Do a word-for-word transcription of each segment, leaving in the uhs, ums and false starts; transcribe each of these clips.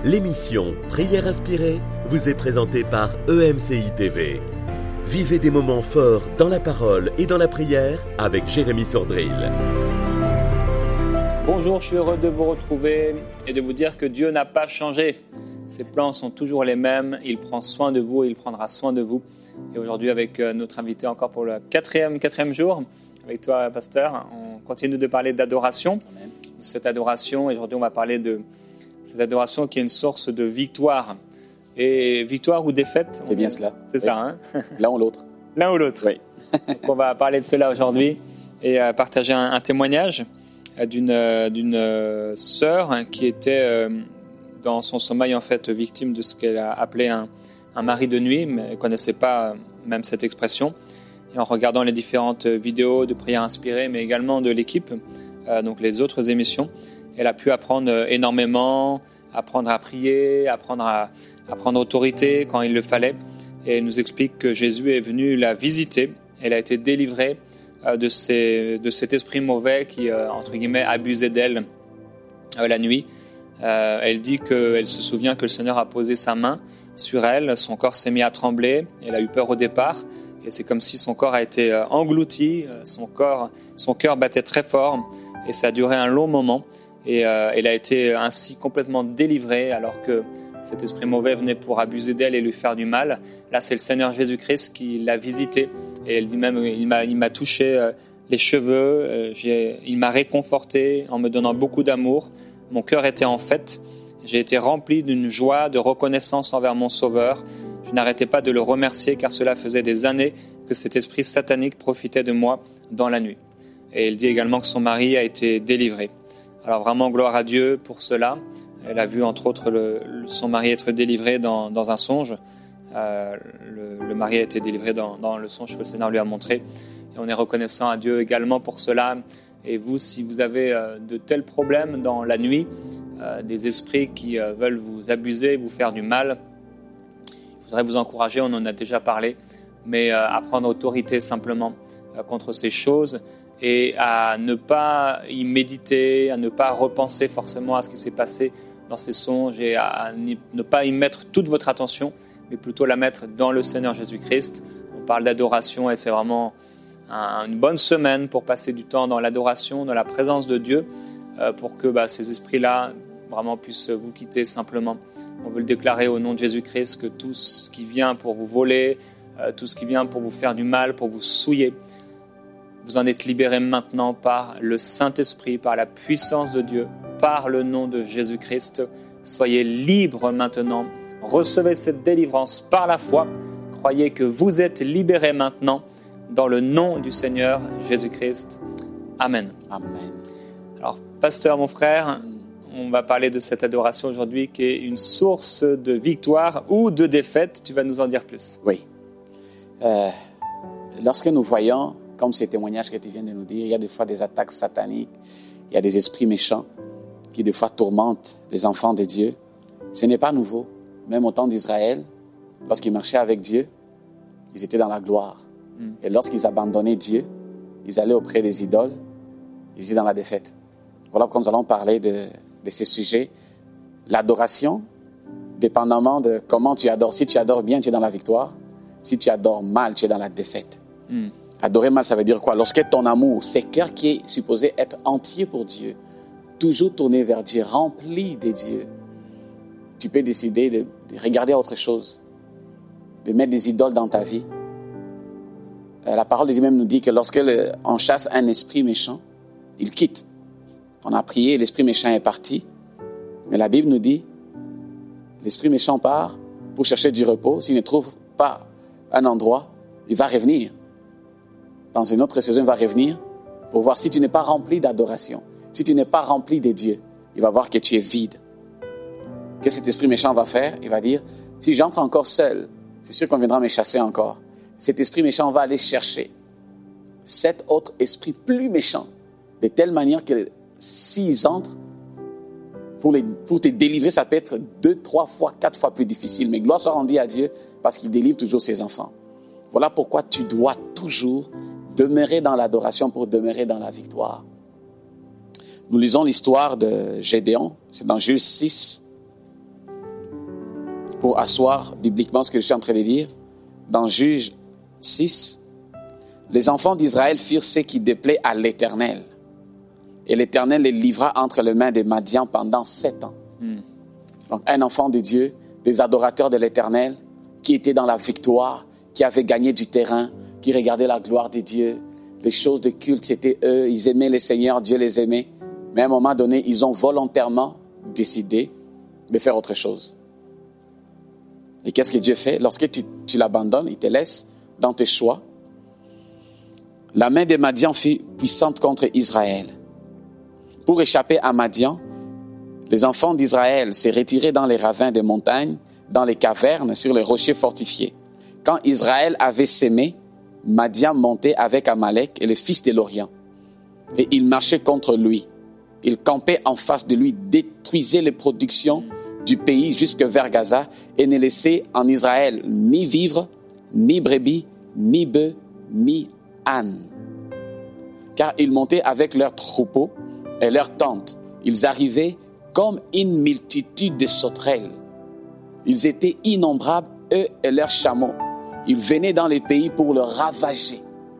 L'émission Prière inspirée vous est présentée par E M C I T V. Vivez des moments forts dans la parole et dans la prière avec Jérémy Sordrill. Bonjour, je suis heureux de vous retrouver et de vous dire que Dieu n'a pas changé. Ses plans sont toujours les mêmes, il prend soin de vous et il prendra soin de vous. Et aujourd'hui, avec notre invité encore pour le quatrième, quatrième jour, avec toi, pasteur, on continue de parler d'adoration, Amen. de cette adoration. Et aujourd'hui, on va parler de cette adoration qui est une source de victoire. Et victoire ou défaite, c'est bien cela. C'est oui. ça, hein? L'un ou l'autre. L'un ou l'autre. Oui. Donc, on va parler de cela aujourd'hui et euh, partager un, un témoignage d'une, euh, d'une sœur hein, qui était euh, dans son sommeil en fait victime de ce qu'elle a appelé un, un mari de nuit, mais elle ne connaissait pas euh, même cette expression. Et en regardant les différentes vidéos de prières inspirées, mais également de l'équipe, euh, donc les autres émissions, elle a pu apprendre énormément, apprendre à prier, apprendre à, à prendre autorité quand il le fallait. Et elle nous explique que Jésus est venu la visiter. Elle a été délivrée euh, de, ces, de cet esprit mauvais qui, euh, entre guillemets, abusait d'elle euh, la nuit. Euh, elle dit qu'elle se souvient que le Seigneur a posé sa main sur elle. Son corps s'est mis à trembler. Elle a eu peur au départ. Et c'est comme si son corps a été euh, englouti. Son corps, son cœur battait très fort. Et ça a duré un long moment. Et euh, elle a été ainsi complètement délivrée alors que cet esprit mauvais venait pour abuser d'elle et lui faire du mal. Là, c'est le Seigneur Jésus-Christ qui l'a visitée. Et elle dit même, il m'a, il m'a touché euh, les cheveux, euh, j'ai, il m'a réconforté en me donnant beaucoup d'amour. Mon cœur était en fête. J'ai été rempli d'une joie, de reconnaissance envers mon Sauveur. Je n'arrêtais pas de le remercier car cela faisait des années que cet esprit satanique profitait de moi dans la nuit. Et elle dit également que son mari a été délivré. Alors vraiment, gloire à Dieu pour cela. Elle a vu entre autres le, le, son mari être délivré dans, dans un songe. Euh, le, le mari a été délivré dans, dans le songe que le Seigneur lui a montré. Et on est reconnaissant à Dieu également pour cela. Et vous, si vous avez euh, de tels problèmes dans la nuit, euh, des esprits qui euh, veulent vous abuser, vous faire du mal, je voudrais vous encourager, on en a déjà parlé, mais euh, à prendre autorité simplement euh, contre ces choses et à ne pas y méditer, à ne pas repenser forcément à ce qui s'est passé dans ces songes et à ne pas y mettre toute votre attention, mais plutôt la mettre dans le Seigneur Jésus-Christ. On parle d'adoration et c'est vraiment un, une bonne semaine pour passer du temps dans l'adoration, dans la présence de Dieu, euh, pour que bah, ces esprits-là vraiment puissent vous quitter simplement. On veut le déclarer au nom de Jésus-Christ que tout ce qui vient pour vous voler, euh, tout ce qui vient pour vous faire du mal, pour vous souiller, vous en êtes libérés maintenant par le Saint-Esprit, par la puissance de Dieu, par le nom de Jésus-Christ. Soyez libres maintenant. Recevez cette délivrance par la foi. Croyez que vous êtes libérés maintenant dans le nom du Seigneur Jésus-Christ. Amen. Amen. Alors, pasteur, mon frère, on va parler de cette adoration aujourd'hui qui est une source de victoire ou de défaite. Tu vas nous en dire plus. Oui. Euh, lorsque nous voyons, comme ces témoignages que tu viens de nous dire, il y a des fois des attaques sataniques, il y a des esprits méchants qui des fois tourmentent les enfants de Dieu. Ce n'est pas nouveau. Même au temps d'Israël, lorsqu'ils marchaient avec Dieu, ils étaient dans la gloire. Mm. Et lorsqu'ils abandonnaient Dieu, ils allaient auprès des idoles, ils étaient dans la défaite. Voilà pourquoi nous allons parler de, de ces sujets. L'adoration, dépendamment de comment tu adores. Si tu adores bien, tu es dans la victoire. Si tu adores mal, tu es dans la défaite. Mm. Adorer mal, ça veut dire quoi? Lorsque ton amour, ce cœur qui est supposé être entier pour Dieu, toujours tourné vers Dieu, rempli de Dieu, tu peux décider de, de regarder à autre chose, de mettre des idoles dans ta vie. Euh, la parole de Dieu même nous dit que lorsque le, on chasse un esprit méchant, il quitte. On a prié, l'esprit méchant est parti. Mais la Bible nous dit, l'esprit méchant part pour chercher du repos. S'il ne trouve pas un endroit, il va revenir. Dans une autre saison, il va revenir pour voir si tu n'es pas rempli d'adoration, si tu n'es pas rempli de Dieu, il va voir que tu es vide. Qu'est-ce que cet esprit méchant va faire? Il va dire, si j'entre encore seul, c'est sûr qu'on viendra me chasser encore. Cet esprit méchant va aller chercher sept autres esprits plus méchants, de telle manière que s'ils entrent, pour, les, pour te délivrer, ça peut être deux, trois fois, quatre fois plus difficile. Mais gloire soit rendue à Dieu parce qu'il délivre toujours ses enfants. Voilà pourquoi tu dois toujours demeurer dans l'adoration pour demeurer dans la victoire. Nous lisons l'histoire de Gédéon, c'est dans Juge six, pour asseoir bibliquement ce que je suis en train de dire. Dans Juge six, les enfants d'Israël firent ce qui déplaît à l'Éternel. Et l'Éternel les livra entre les mains des Madians pendant sept ans. Mm. Donc, un enfant de Dieu, des adorateurs de l'Éternel, qui étaient dans la victoire, qui avaient gagné du terrain, qui regardaient la gloire de Dieu. Les choses de culte, c'était eux. Ils aimaient le Seigneur, Dieu les aimait. Mais à un moment donné, ils ont volontairement décidé de faire autre chose. Et qu'est-ce que Dieu fait? Lorsque tu, tu l'abandonnes, il te laisse dans tes choix. La main des Madians fut puissante contre Israël. Pour échapper à Madian, les enfants d'Israël s'est retirés dans les ravins des montagnes, dans les cavernes, sur les rochers fortifiés. Quand Israël avait sémé, Madian montait avec Amalek et les fils de l'Orient. Et il marchait contre lui. Il campait en face de lui, détruisait les productions du pays jusque vers Gaza et ne laissait en Israël ni vivre, ni brebis, ni bœufs, ni ânes. Car ils montaient avec leurs troupeaux et leurs tentes. Ils arrivaient comme une multitude de sauterelles. Ils étaient innombrables, eux et leurs chameaux. Ils venaient dans les pays pour le ravager.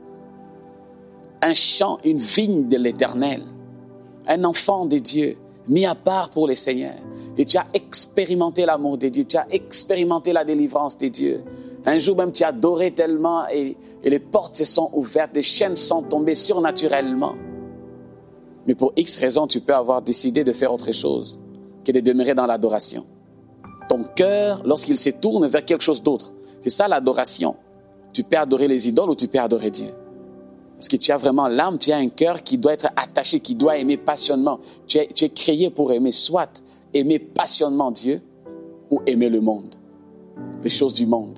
Un champ, une vigne de l'Éternel. Un enfant de Dieu, mis à part pour le Seigneur. Et tu as expérimenté l'amour de Dieu, tu as expérimenté la délivrance de Dieu. Un jour même, tu as adoré tellement et, et les portes se sont ouvertes, les chaînes sont tombées surnaturellement. Mais pour X raisons, tu peux avoir décidé de faire autre chose que de demeurer dans l'adoration. Ton cœur, lorsqu'il se tourne vers quelque chose d'autre, c'est ça l'adoration. Tu peux adorer les idoles ou tu peux adorer Dieu. Parce que tu as vraiment l'âme, tu as un cœur qui doit être attaché, qui doit aimer passionnément. Tu es, tu es créé pour aimer, soit aimer passionnément Dieu ou aimer le monde, les choses du monde.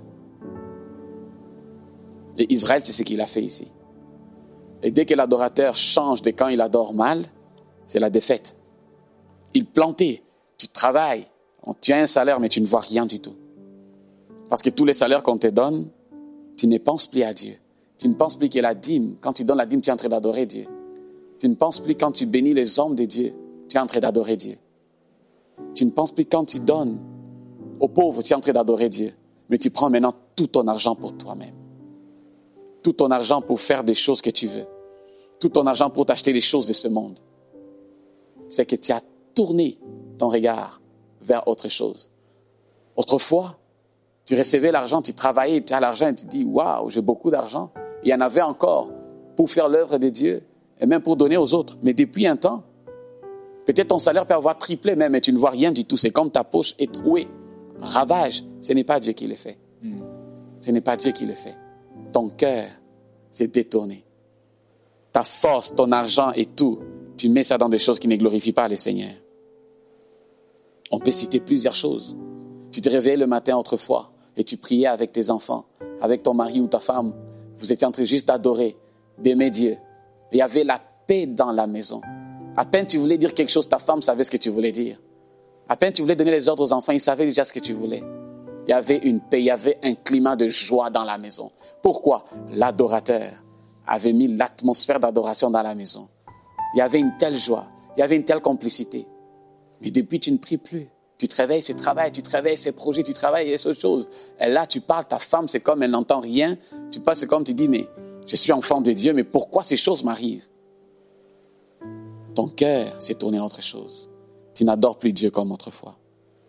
Et Israël, c'est ce qu'il a fait ici. Et dès que l'adorateur change de quand il adore mal, c'est la défaite. Il plantait, tu travailles, tu as un salaire, mais tu ne vois rien du tout. Parce que tous les salaires qu'on te donne, tu ne penses plus à Dieu. Tu ne penses plus que la dîme, quand tu donnes la dîme, tu es en train d'adorer Dieu. Tu ne penses plus quand tu bénis les hommes de Dieu, tu es en train d'adorer Dieu. Tu ne penses plus quand tu donnes aux pauvres, tu es en train d'adorer Dieu. Mais tu prends maintenant tout ton argent pour toi-même. Tout ton argent pour faire des choses que tu veux. Tout ton argent pour t'acheter les choses de ce monde. C'est que tu as tourné ton regard vers autre chose. Autrefois, tu recevais l'argent, tu travaillais, tu as l'argent et tu dis « Waouh, j'ai beaucoup d'argent ». Il y en avait encore pour faire l'œuvre de Dieu et même pour donner aux autres. Mais depuis un temps, peut-être ton salaire peut avoir triplé même, mais tu ne vois rien du tout. C'est comme ta poche est trouée. Ravage, ce n'est pas Dieu qui le fait. Mm. Ce n'est pas Dieu qui le fait. Ton cœur s'est détourné. Ta force, ton argent et tout, tu mets ça dans des choses qui ne glorifient pas le Seigneur. On peut citer plusieurs choses. Tu te réveillais le matin autrefois et tu priais avec tes enfants, avec ton mari ou ta femme. Vous étiez en train juste d'adorer, d'aimer Dieu. Il y avait la paix dans la maison. À peine tu voulais dire quelque chose, ta femme savait ce que tu voulais dire. À peine tu voulais donner les ordres aux enfants, ils savaient déjà ce que tu voulais. Il y avait une paix, il y avait un climat de joie dans la maison. Pourquoi? L'adorateur avait mis l'atmosphère d'adoration dans la maison. Il y avait une telle joie, il y avait une telle complicité. Mais depuis, tu ne pries plus. Tu te réveilles, tu travailles, tu te réveilles, ces projets, tu travailles, et ces choses. Et là, tu parles, ta femme, c'est comme elle n'entend rien. Tu parles, c'est comme tu dis, mais je suis enfant de Dieu, mais pourquoi ces choses m'arrivent? Ton cœur s'est tourné à autre chose. Tu n'adores plus Dieu comme autrefois.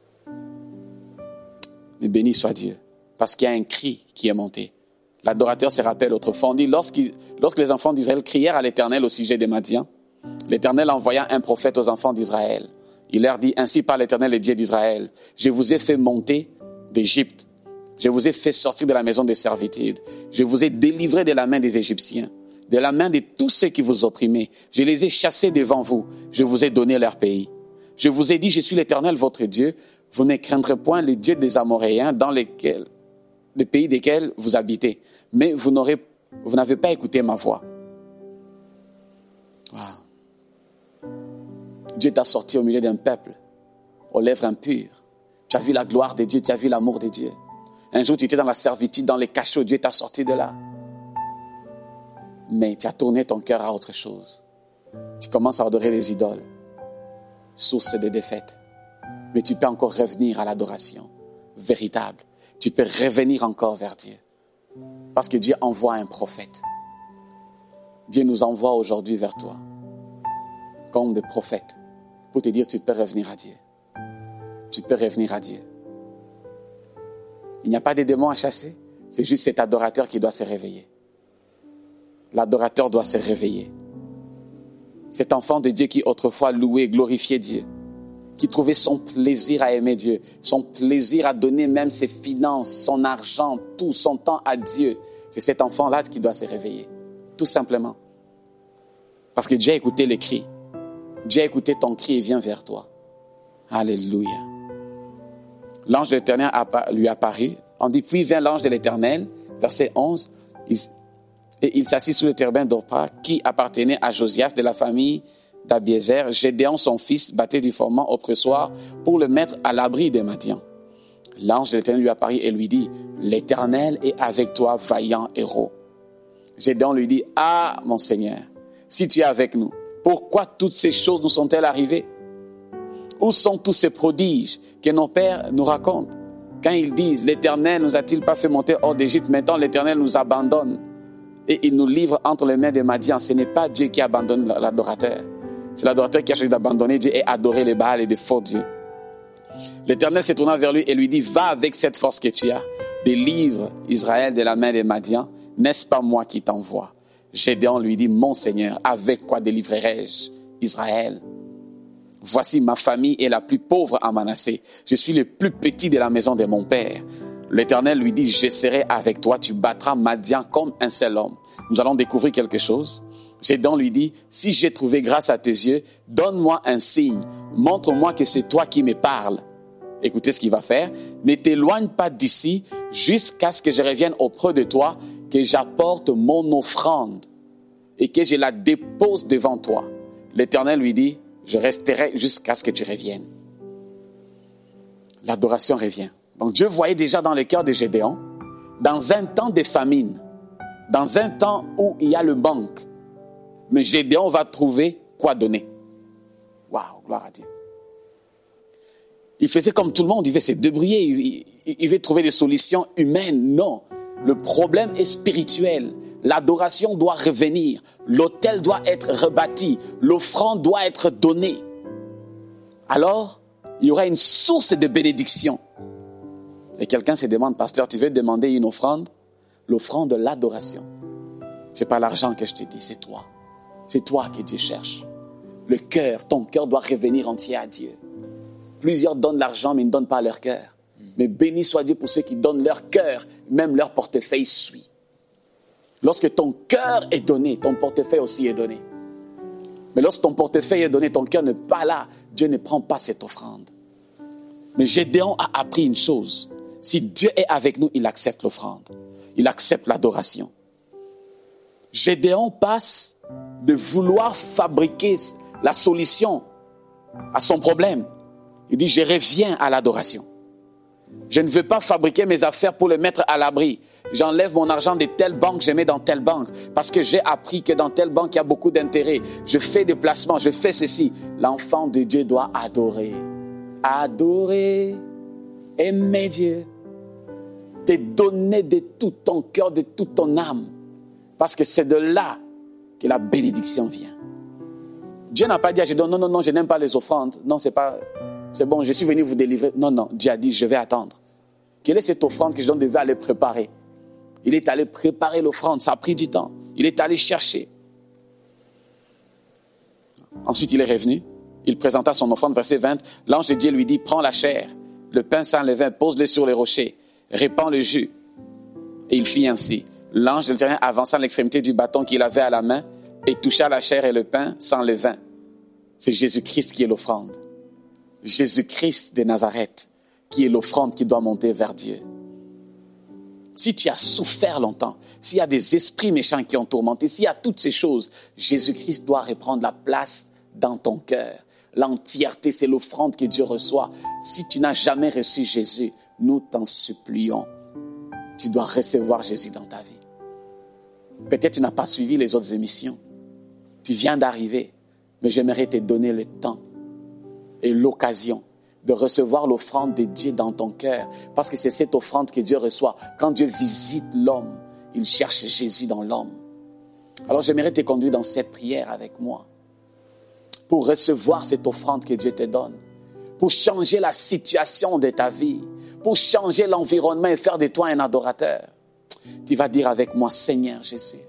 Mais béni soit Dieu, parce qu'il y a un cri qui est monté. L'adorateur se rappelle autrefois, on dit, lorsque les enfants d'Israël crièrent à l'Éternel au sujet des Madians, l'Éternel envoya un prophète aux enfants d'Israël. Il leur dit, ainsi parle l'Éternel, le Dieu d'Israël, je vous ai fait monter d'Égypte, je vous ai fait sortir de la maison des servitudes, je vous ai délivré de la main des Égyptiens, de la main de tous ceux qui vous opprimaient, je les ai chassés devant vous, je vous ai donné leur pays. Je vous ai dit, je suis l'Éternel, votre Dieu, vous ne craindrez point le Dieu des Amoréens dans lesquels, les pays desquels vous habitez, mais vous n'aurez, vous n'avez pas écouté ma voix. Wow. Dieu t'a sorti au milieu d'un peuple, aux lèvres impures. Tu as vu la gloire de Dieu, tu as vu l'amour de Dieu. Un jour, tu étais dans la servitude, dans les cachots, Dieu t'a sorti de là. Mais tu as tourné ton cœur à autre chose. Tu commences à adorer les idoles, source de défaite. Mais tu peux encore revenir à l'adoration. véritable. Tu peux revenir encore vers Dieu. Parce que Dieu envoie un prophète. Dieu nous envoie aujourd'hui vers toi comme des prophètes pour te dire tu peux revenir à Dieu. Tu peux revenir à Dieu. Il n'y a pas de démons à chasser. C'est juste cet adorateur qui doit se réveiller. L'adorateur doit se réveiller. Cet enfant de Dieu qui autrefois louait, glorifiait Dieu, qui trouvait son plaisir à aimer Dieu, son plaisir à donner même ses finances, son argent, tout son temps à Dieu. C'est cet enfant-là qui doit se réveiller, tout simplement. Parce que Dieu a écouté les cris. Dieu a écouté ton cri et vient vers toi. Alléluia. L'ange de l'Éternel lui apparut. On dit, puis vient l'ange de l'Éternel, verset onze, il, et il s'assit sous le terebin d'Orpa, qui appartenait à Josias de la famille d'Abiézer. Gédéon, son fils, battait du formant au pressoir pour le mettre à l'abri des Madians. L'ange de l'Éternel lui apparut et lui dit, l'Éternel est avec toi, vaillant héros. Gédéon lui dit, ah, mon Seigneur, si tu es avec nous, pourquoi toutes ces choses nous sont-elles arrivées? Où sont tous ces prodiges que nos pères nous racontent? Quand ils disent, l'Éternel nous a-t-il pas fait monter hors d'Égypte? Maintenant, l'Éternel nous abandonne et il nous livre entre les mains des Madians. Ce n'est pas Dieu qui abandonne l'adorateur. C'est l'adorateur qui a choisi d'abandonner Dieu et adorer les Baals et des faux dieux. L'Éternel se tourna vers lui et lui dit, va avec cette force que tu as, délivre Israël de la main des Madians. N'est-ce pas moi qui t'envoie? Gédéon lui dit, mon Seigneur, avec quoi délivrerai-je Israël? Voici, ma famille est la plus pauvre à Manassé. Je suis le plus petit de la maison de mon père. L'Éternel lui dit, je serai avec toi, tu battras Madian comme un seul homme. Nous allons découvrir quelque chose. Gédéon lui dit, si j'ai trouvé grâce à tes yeux, donne-moi un signe. Montre-moi que c'est toi qui me parles. Écoutez ce qu'il va faire. Ne t'éloigne pas d'ici jusqu'à ce que je revienne auprès de toi, que j'apporte mon offrande et que je la dépose devant toi. L'Éternel lui dit, je resterai jusqu'à ce que tu reviennes. L'adoration revient. Donc Dieu voyait déjà dans le cœur de Gédéon, dans un temps de famine, dans un temps où il y a le manque, mais Gédéon va trouver quoi donner. Waouh, gloire à Dieu. Il faisait comme tout le monde, il veut se débrouiller, il, il, il veut trouver des solutions humaines. Non, le problème est spirituel. L'adoration doit revenir, l'autel doit être rebâti, l'offrande doit être donnée. Alors, il y aura une source de bénédiction. Et quelqu'un se demande, pasteur, tu veux demander une offrande? L'offrande de l'adoration. Ce n'est pas l'argent que je te dis, c'est toi. C'est toi que Dieu cherche. Le cœur, ton cœur doit revenir entier à Dieu. Plusieurs donnent l'argent, mais ils ne donnent pas leur cœur. Mais béni soit Dieu pour ceux qui donnent leur cœur, même leur portefeuille suit. Lorsque ton cœur est donné, ton portefeuille aussi est donné. Mais lorsque ton portefeuille est donné, ton cœur n'est pas là, Dieu ne prend pas cette offrande. Mais Gédéon a appris une chose. Si Dieu est avec nous, il accepte l'offrande. Il accepte l'adoration. Gédéon passe de vouloir fabriquer la solution à son problème. Il dit, je reviens à l'adoration. Je ne veux pas fabriquer mes affaires pour les mettre à l'abri. J'enlève mon argent de telle banque, je mets dans telle banque. Parce que j'ai appris que dans telle banque, il y a beaucoup d'intérêts. Je fais des placements, je fais ceci. L'enfant de Dieu doit adorer. Adorer, aimer Dieu. Te donner de tout ton cœur, de toute ton âme. Parce que c'est de là que la bénédiction vient. Dieu n'a pas dit à Gédéon, non, non, non, je n'aime pas les offrandes. Non, c'est pas... C'est bon, je suis venu vous délivrer. Non, non, Dieu a dit, je vais attendre. Quelle est cette offrande que je devais aller préparer? Il est allé préparer l'offrande, ça a pris du temps. Il est allé chercher. Ensuite, il est revenu. Il présenta son offrande, verset vingt. L'ange de Dieu lui dit, prends la chair, le pain sans levain, pose-le sur les rochers, répands le jus. Et il fit ainsi. L'ange de l'Éternel avança l'extrémité du bâton qu'il avait à la main et toucha la chair et le pain sans levain. C'est Jésus-Christ qui est l'offrande. Jésus-Christ de Nazareth, qui est l'offrande qui doit monter vers Dieu. Si tu as souffert longtemps, s'il y a des esprits méchants qui ont tourmenté, s'il y a toutes ces choses, Jésus-Christ doit reprendre la place dans ton cœur. L'entièreté, c'est l'offrande que Dieu reçoit. Si tu n'as jamais reçu Jésus, nous t'en supplions. Tu dois recevoir Jésus dans ta vie. Peut-être tu n'as pas suivi les autres émissions. Tu viens d'arriver, mais j'aimerais te donner le temps et l'occasion de recevoir l'offrande de Dieu dans ton cœur. Parce que c'est cette offrande que Dieu reçoit. Quand Dieu visite l'homme, il cherche Jésus dans l'homme. Alors j'aimerais te conduire dans cette prière avec moi. Pour recevoir cette offrande que Dieu te donne. Pour changer la situation de ta vie. Pour changer l'environnement et faire de toi un adorateur. Tu vas dire avec moi, Seigneur Jésus,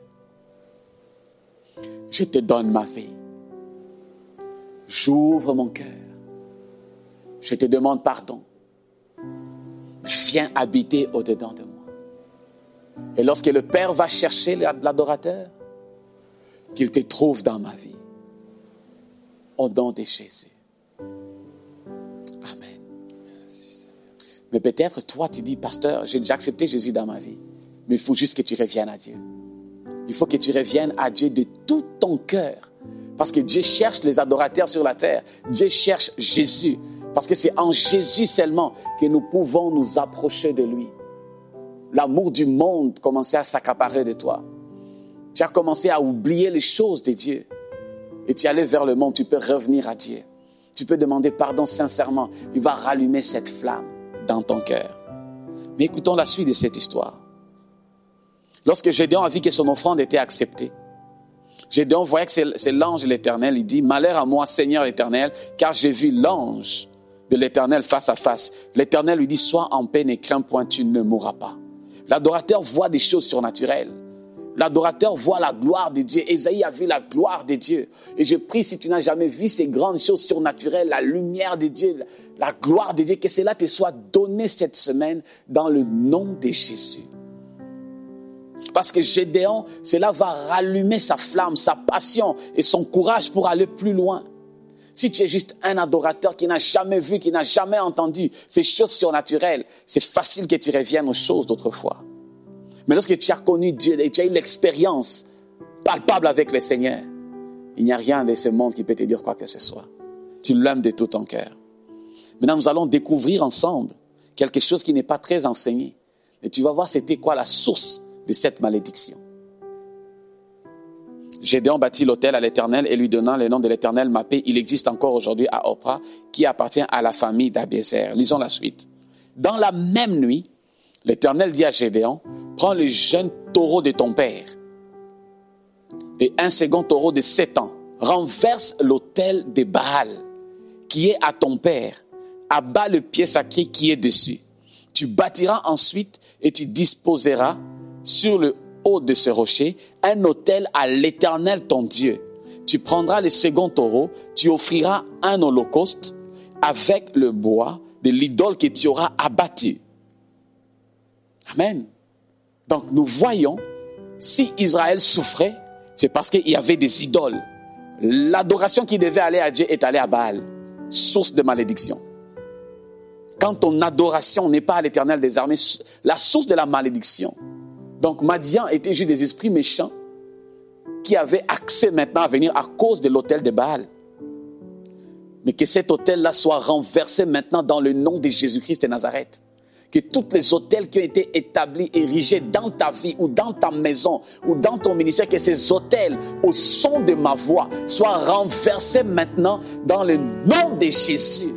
je te donne ma vie. J'ouvre mon cœur. Je te demande pardon. Viens habiter au-dedans de moi. Et lorsque le Père va chercher l'adorateur, qu'il te trouve dans ma vie. Au nom de Jésus. Amen. Mais peut-être toi tu dis, pasteur, j'ai déjà accepté Jésus dans ma vie. Mais il faut juste que tu reviennes à Dieu. Il faut que tu reviennes à Dieu de tout ton cœur. Parce que Dieu cherche les adorateurs sur la terre. Dieu cherche Jésus. Parce que c'est en Jésus seulement que nous pouvons nous approcher de lui. L'amour du monde commençait à s'accaparer de toi. Tu as commencé à oublier les choses de Dieu. Et tu allais vers le monde, tu peux revenir à Dieu. Tu peux demander pardon sincèrement. Il va rallumer cette flamme dans ton cœur. Mais écoutons la suite de cette histoire. Lorsque Gédéon a vu que son offrande était acceptée, Gédéon voyait que c'est, c'est l'ange de l'Éternel. Il dit, malheur à moi, Seigneur Éternel, car j'ai vu l'ange de l'Éternel face à face. L'Éternel lui dit, sois en paix, ne crains point, tu ne mourras pas. L'adorateur voit des choses surnaturelles. L'adorateur voit la gloire de Dieu. Ésaïe a vu la gloire de Dieu. Et je prie, si tu n'as jamais vu ces grandes choses surnaturelles, la lumière de Dieu, la gloire de Dieu, que cela te soit donné cette semaine dans le nom de Jésus. Parce que Gédéon, cela va rallumer sa flamme, sa passion et son courage pour aller plus loin. Si tu es juste un adorateur qui n'a jamais vu, qui n'a jamais entendu ces choses surnaturelles, c'est facile que tu reviennes aux choses d'autrefois. Mais lorsque tu as connu Dieu et tu as eu l'expérience palpable avec le Seigneur, il n'y a rien de ce monde qui peut te dire quoi que ce soit. Tu l'aimes de tout ton cœur. Maintenant, nous allons découvrir ensemble quelque chose qui n'est pas très enseigné. Et tu vas voir c'était quoi la source de cette malédiction. Gédéon bâtit l'autel à l'Éternel et lui donnant le nom de l'Éternel Mappé. Il existe encore aujourd'hui à Opra, qui appartient à la famille d'Abiézer. Lisons la suite. Dans la même nuit, l'Éternel dit à Gédéon, prends le jeune taureau de ton père et un second taureau de sept ans. Renverse l'autel de Baal qui est à ton père. Abat le pied sacré qui est dessus. Tu bâtiras ensuite et tu disposeras sur le haut de ce rocher un autel à l'Éternel ton Dieu. Tu prendras le second taureau, tu offriras un holocauste avec le bois de l'idole que tu auras abattu. Amen. Donc nous voyons, si Israël souffrait, c'est parce qu'il y avait des idoles. L'adoration qui devait aller à Dieu est allée à Baal, source de malédiction. Quand ton adoration n'est pas à l'Éternel des armées, la source de la malédiction. Donc Madian était juste des esprits méchants qui avaient accès maintenant à venir à cause de l'autel de Baal. Mais que cet autel-là soit renversé maintenant dans le nom de Jésus-Christ de Nazareth. Que tous les autels qui ont été établis, érigés dans ta vie ou dans ta maison ou dans ton ministère, que ces autels, au son de ma voix, soient renversés maintenant dans le nom de Jésus.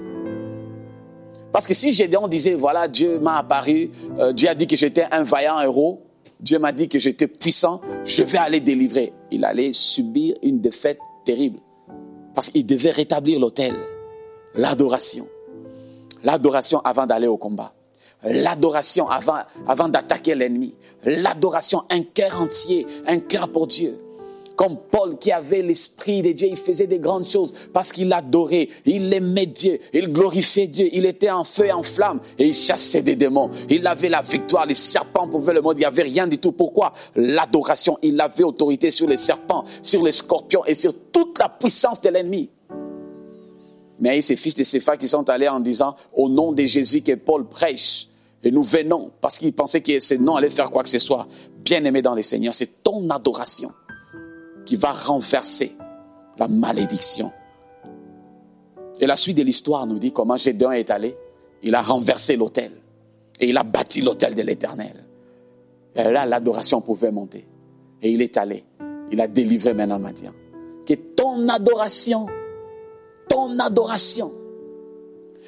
Parce que si Gédéon disait, voilà, Dieu m'a apparu, euh, Dieu a dit que j'étais un vaillant héros, Dieu m'a dit que j'étais puissant, je vais aller délivrer. Il allait subir une défaite terrible. Parce qu'il devait rétablir l'autel, l'adoration. L'adoration avant d'aller au combat. L'adoration avant, avant d'attaquer l'ennemi. L'adoration, un cœur entier, un cœur pour Dieu. Comme Paul qui avait l'esprit de Dieu, il faisait des grandes choses parce qu'il adorait, il aimait Dieu, il glorifiait Dieu, il était en feu et en flamme et il chassait des démons. Il avait la victoire, les serpents pouvaient le mordre, il n'y avait rien du tout. Pourquoi? L'adoration, il avait autorité sur les serpents, sur les scorpions et sur toute la puissance de l'ennemi. Mais il y a ces fils de Cépha qui sont allés en disant au nom de Jésus que Paul prêche. Et nous venons parce qu'ils pensaient que ce nom allait faire quoi que ce soit. Bien-aimé dans les Seigneurs, c'est ton adoration qui va renverser la malédiction. Et la suite de l'histoire nous dit comment Gédéon est allé. Il a renversé l'autel et il a bâti l'autel de l'Éternel. Et là, l'adoration pouvait monter. Et il est allé. Il a délivré maintenant Madian. Que ton adoration, ton adoration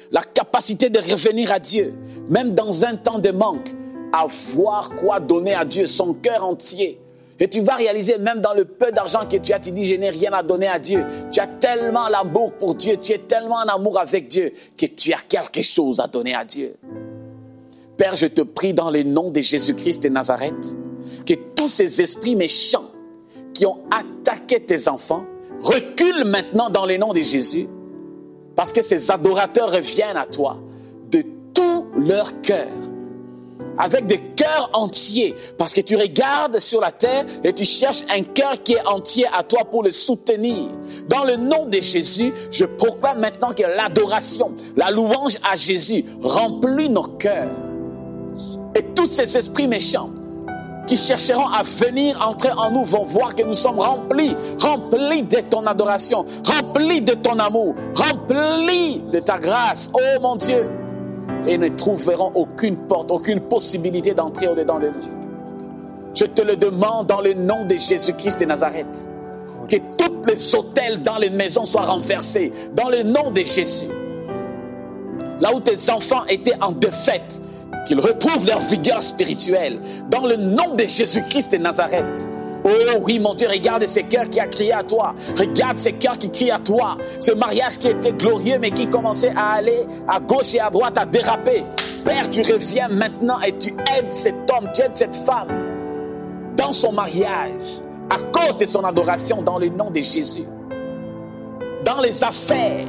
la capacité de revenir à Dieu, même dans un temps de manque, avoir quoi donner à Dieu, son cœur entier. Et tu vas réaliser, même dans le peu d'argent que tu as, tu dis, je n'ai rien à donner à Dieu. Tu as tellement l'amour pour Dieu, tu es tellement en amour avec Dieu, que tu as quelque chose à donner à Dieu. Père, je te prie dans le nom de Jésus-Christ de Nazareth, que tous ces esprits méchants qui ont attaqué tes enfants reculent maintenant dans le nom de Jésus, parce que ces adorateurs reviennent à toi de tout leur cœur, avec des cœurs entiers, parce que tu regardes sur la terre et tu cherches un cœur qui est entier à toi pour le soutenir. Dans le nom de Jésus, je proclame maintenant que l'adoration, la louange à Jésus remplit nos cœurs. Et tous ces esprits méchants qui chercheront à venir entrer en nous vont voir que nous sommes remplis, remplis de ton adoration, remplis de ton amour, remplis de ta grâce, oh mon Dieu. Et ne trouveront aucune porte, aucune possibilité d'entrer au-dedans de nous. Je te le demande dans le nom de Jésus-Christ de Nazareth, que tous les autels dans les maisons soient renversés, dans le nom de Jésus. Là où tes enfants étaient en défaite, qu'ils retrouvent leur vigueur spirituelle, dans le nom de Jésus-Christ de Nazareth. Oh oui, mon Dieu, regarde ces cœurs qui a crié à toi. Regarde ces cœurs qui crient à toi. Ce mariage qui était glorieux, mais qui commençait à aller à gauche et à droite, à déraper. Père, tu reviens maintenant et tu aides cet homme, tu aides cette femme dans son mariage, à cause de son adoration, dans le nom de Jésus. Dans les affaires.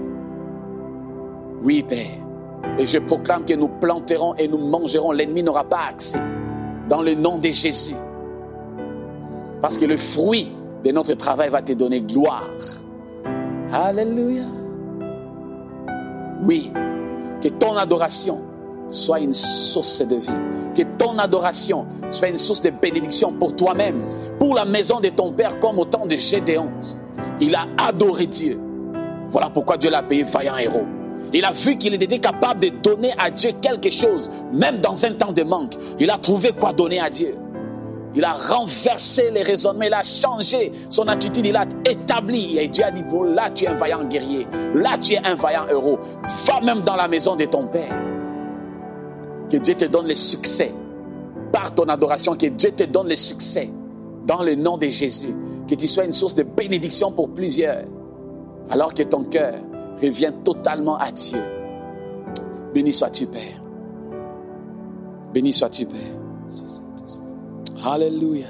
Oui, Père. Et je proclame que nous planterons et nous mangerons. L'ennemi n'aura pas accès. Dans le nom de Jésus. Parce que le fruit de notre travail va te donner gloire. Alléluia. Oui, que ton adoration soit une source de vie. Que ton adoration soit une source de bénédiction pour toi-même, pour la maison de ton Père, comme au temps de Gédéon. Il a adoré Dieu. Voilà pourquoi Dieu l'a payé vaillant héros. Il a vu qu'il était capable de donner à Dieu quelque chose, même dans un temps de manque. Il a trouvé quoi donner à Dieu. Il a renversé les raisonnements, il a changé son attitude, il a établi. Et Dieu a dit, bon, là tu es un vaillant guerrier, là tu es un vaillant héros. Va même dans la maison de ton Père. Que Dieu te donne le succès par ton adoration, que Dieu te donne le succès dans le nom de Jésus. Que tu sois une source de bénédiction pour plusieurs, alors que ton cœur revient totalement à Dieu. Béni sois-tu, Père. Béni sois-tu, Père. Alléluia.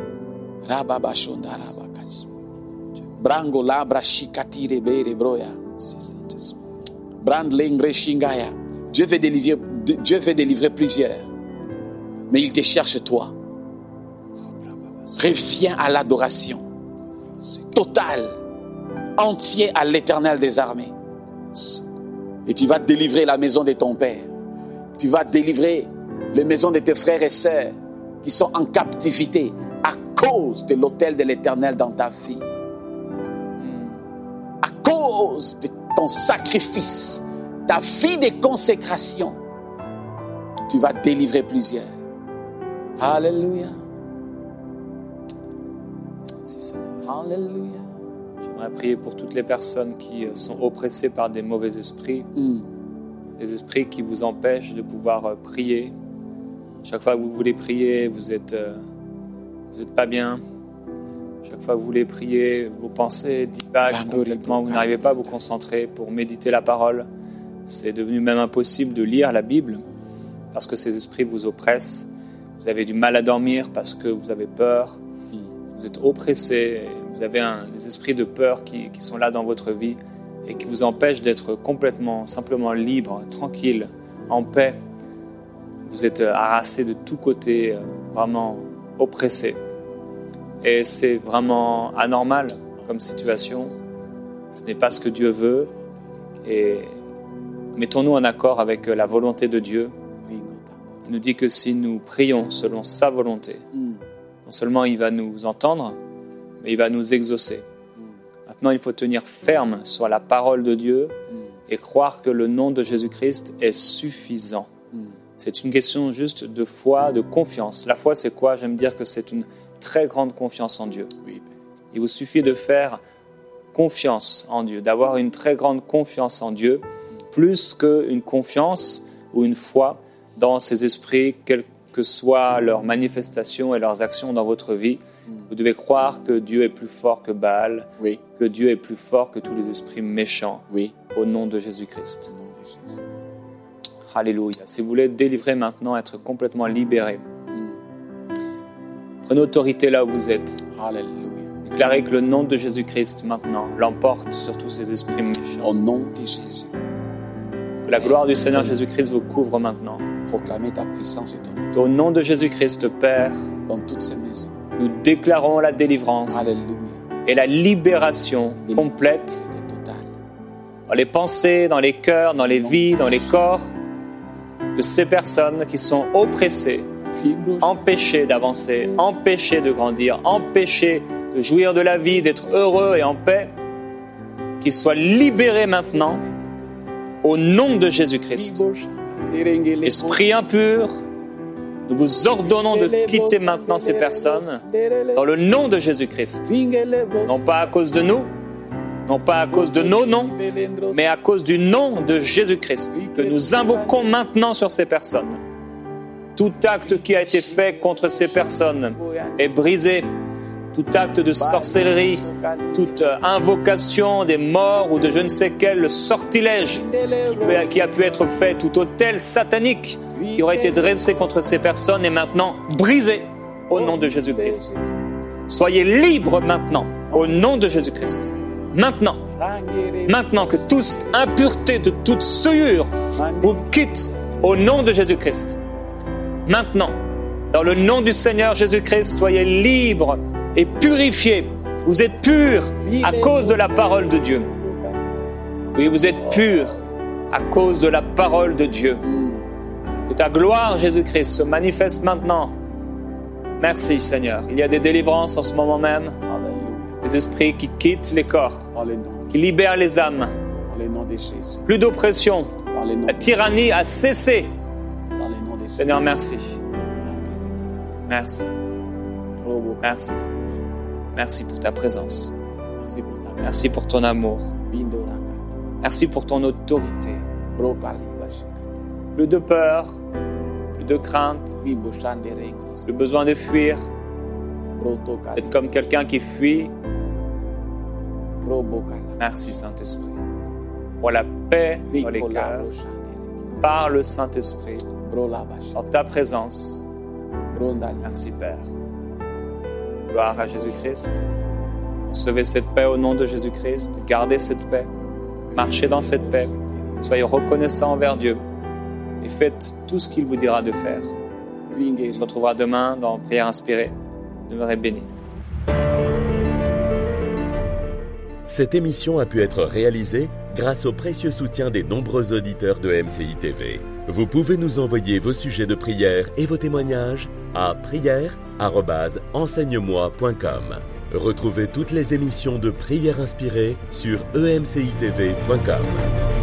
Brango labra shikatire bere broya. Brand lengre shingaya. Dieu veut délivrer, Dieu veut délivrer plusieurs. Mais il te cherche toi. Reviens à l'adoration totale, entier à l'Éternel des armées. Et tu vas délivrer la maison de ton Père. Tu vas délivrer les maisons de tes frères et sœurs qui sont en captivité à cause de l'autel de l'Éternel dans ta vie. À cause de ton sacrifice, ta vie de consécration, tu vas délivrer plusieurs. Alléluia. Alléluia. J'aimerais prier pour toutes les personnes qui sont oppressées par des mauvais esprits, mm. des esprits qui vous empêchent de pouvoir prier. Chaque fois que vous voulez prier, vous êtes, euh, vous êtes pas bien. Chaque fois que vous voulez prier, vos pensées divaguent complètement. Vous n'arrivez pas à vous concentrer pour méditer la parole. C'est devenu même impossible de lire la Bible parce que ces esprits vous oppressent. Vous avez du mal à dormir parce que vous avez peur. Vous êtes oppressé. Vous avez un, des esprits de peur qui, qui sont là dans votre vie et qui vous empêchent d'être complètement, simplement libre, tranquille, en paix. Vous êtes harassé de tous côtés, vraiment oppressé. Et c'est vraiment anormal comme situation. Ce n'est pas ce que Dieu veut. Et mettons-nous en accord avec la volonté de Dieu. Il nous dit que si nous prions selon sa volonté, non seulement il va nous entendre, mais il va nous exaucer. Maintenant, il faut tenir ferme sur la parole de Dieu et croire que le nom de Jésus-Christ est suffisant. C'est une question juste de foi, de confiance. La foi, c'est quoi? J'aime dire que c'est une très grande confiance en Dieu. Oui. Il vous suffit de faire confiance en Dieu, d'avoir une très grande confiance en Dieu plus qu'une confiance ou une foi dans ces esprits, quelle que soit leur manifestation et leurs actions dans votre vie. Vous devez croire que Dieu est plus fort que Baal, Oui. que Dieu est plus fort que tous les esprits méchants, Oui. au nom de Jésus-Christ. Au nom de Jésus. Alléluia. Si vous voulez être délivré maintenant, être complètement libéré, Mm. prenez autorité là où vous êtes. Alléluia. Déclarez que le nom de Jésus-Christ maintenant l'emporte sur tous ces esprits méchants. Au nom de Jésus. Que la gloire du Seigneur Jésus-Christ vous couvre maintenant. Proclamez ta puissance et ton autorité Au nom de Jésus-Christ, Père, dans toutes ces maisons. nous déclarons la délivrance Alléluia. et la libération complète Totale. dans les pensées, dans les cœurs, dans les vies, dans les corps de ces personnes qui sont oppressées, empêchées d'avancer, empêchées de grandir, empêchées de jouir de la vie, d'être heureux et en paix, qu'ils soient libérés maintenant au nom de Jésus-Christ. Esprit impur, nous vous ordonnons de quitter maintenant ces personnes dans le nom de Jésus-Christ. Non pas à cause de nous, non pas à cause de nos noms, mais à cause du nom de Jésus-Christ que nous invoquons maintenant sur ces personnes. Tout acte qui a été fait contre ces personnes est brisé. Tout acte de sorcellerie, toute invocation des morts ou de je ne sais quel sortilège qui a pu être fait, tout autel satanique qui aurait été dressé contre ces personnes est maintenant brisé au nom de Jésus-Christ. Soyez libres maintenant au nom de Jésus-Christ. Maintenant, maintenant que toute impureté de toute souillure vous quitte au nom de Jésus-Christ. Maintenant, dans le nom du Seigneur Jésus-Christ, soyez libres et purifiés. Vous êtes purs à cause de la parole de Dieu. Oui, vous êtes purs à cause de la parole de Dieu. Que ta gloire, Jésus-Christ, se manifeste maintenant. Merci, Seigneur. Il y a des délivrances en ce moment même. Des esprits qui quittent les corps, qui libèrent les âmes. Plus d'oppression. La tyrannie a cessé. Seigneur, merci. Merci. Merci. Merci pour ta présence. Merci pour ton amour. Merci pour ton autorité. Plus de peur, plus de crainte, plus besoin de fuir, d'être comme quelqu'un qui fuit. Merci Saint-Esprit pour la paix dans les cœurs, par le Saint-Esprit, en ta présence. Merci Père. Gloire à Jésus-Christ. Recevez cette paix au nom de Jésus-Christ. Gardez cette paix. Marchez dans cette paix. Soyez reconnaissants envers Dieu. Et faites tout ce qu'il vous dira de faire. On se retrouvera demain dans Prière inspirée. Demeurez bénis. Cette émission a pu être réalisée grâce au précieux soutien des nombreux auditeurs de M C I T V. Vous pouvez nous envoyer vos sujets de prière et vos témoignages à prière arobase enseigne-moi point com. Retrouvez toutes les émissions de Prière inspirée sur e m c i t v point com.